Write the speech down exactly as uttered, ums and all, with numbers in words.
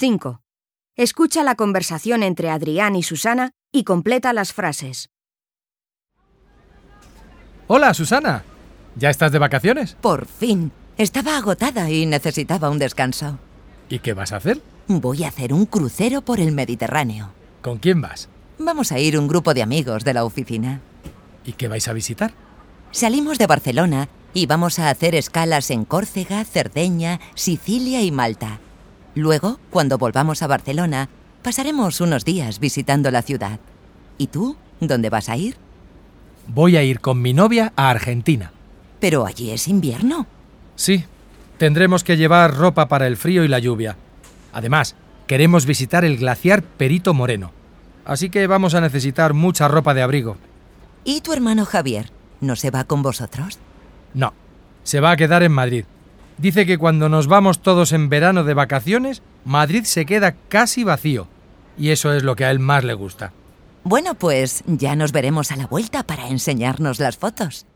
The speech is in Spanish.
cinco. Escucha la conversación entre Adrián y Susana y completa las frases. Hola, Susana. ¿Ya estás de vacaciones? Por fin. Estaba agotada y necesitaba un descanso. ¿Y qué vas a hacer? Voy a hacer un crucero por el Mediterráneo. ¿Con quién vas? Vamos a ir un grupo de amigos de la oficina. ¿Y qué vais a visitar? Salimos de Barcelona y vamos a hacer escalas en Córcega, Cerdeña, Sicilia y Malta. Luego, cuando volvamos a Barcelona, pasaremos unos días visitando la ciudad. ¿Y tú? ¿Dónde vas a ir? Voy a ir con mi novia a Argentina. Pero allí es invierno. Sí, tendremos que llevar ropa para el frío y la lluvia. Además, queremos visitar el glaciar Perito Moreno. Así que vamos a necesitar mucha ropa de abrigo. ¿Y tu hermano Javier? ¿No se va con vosotros? No, se va a quedar en Madrid. Dice que cuando nos vamos todos en verano de vacaciones, Madrid se queda casi vacío. Y eso es lo que a él más le gusta. Bueno, pues ya nos veremos a la vuelta para enseñarnos las fotos.